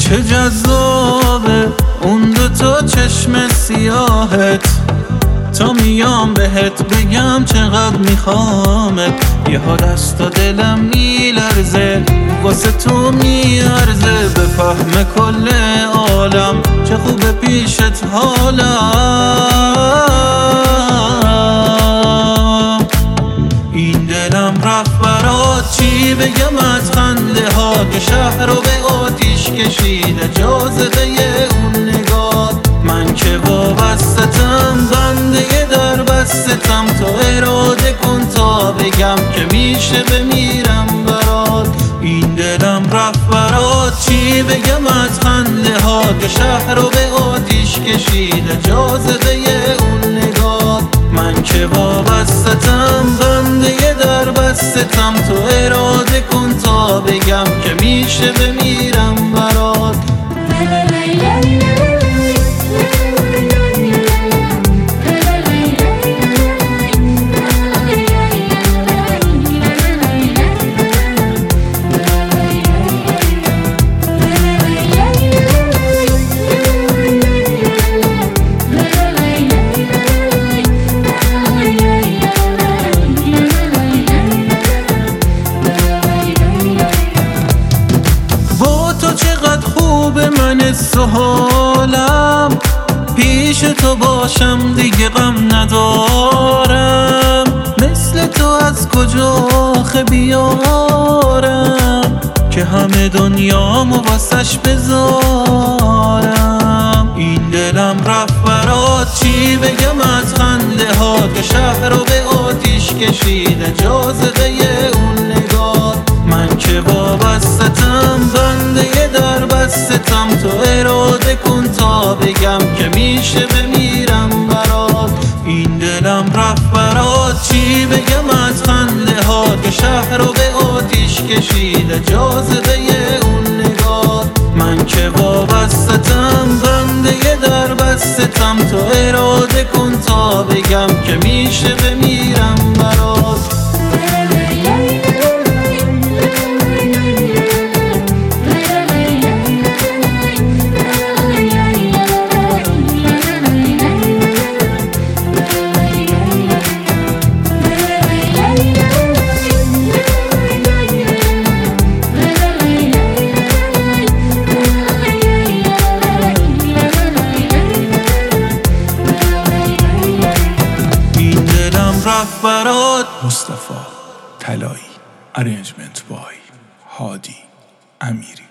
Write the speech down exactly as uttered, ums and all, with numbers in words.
چه جذابه اون دوتا چشم سیاهت، تا میام بهت بگم چقدر میخوامت. یه حال است تا دلم میلرزه واسه تو میارزه، به فهم کل عالم چه خوبه پیشت حالم. این دلم رفت برات چی بگم از خنده ها که شهر رو به آتیش کشیده، جاذبه اون نگاه. من که وابستم بنده در بستم، تو اراده کن تا بگم که میشه بمیرم برات. این دلم رفت برات چی بگم از خنده ها که شهر رو به آتیش کشیده، جاذبه اون نگاه. من که وابستم بنده در بستم، تو اراده کن تا بگم که میشه بمیرم برات. من سهالم پیش تو باشم دیگه غم ندارم، مثل تو از کجا آخه بیارم که همه دنیامو واسش بذارم. این دلم رفت برات چی بگم از خنده ها که شهر رو به آتیش کشیده، جاذبه اون نگاه. من که وابستم بنده در بستم، تو اراده کن تا بگم که میشه بمیرم برات. این دلم رفت برات چی بگم از خنده ها که شهر رو به آتیش کشیده، جاذبه اون نگاه. من که وابستم بنده در بستم، تو اراده کن تا بگم که میشه بمیرم برات. رفت برات. مصطفی طلایی، ارنجمنت بای هادی امیری.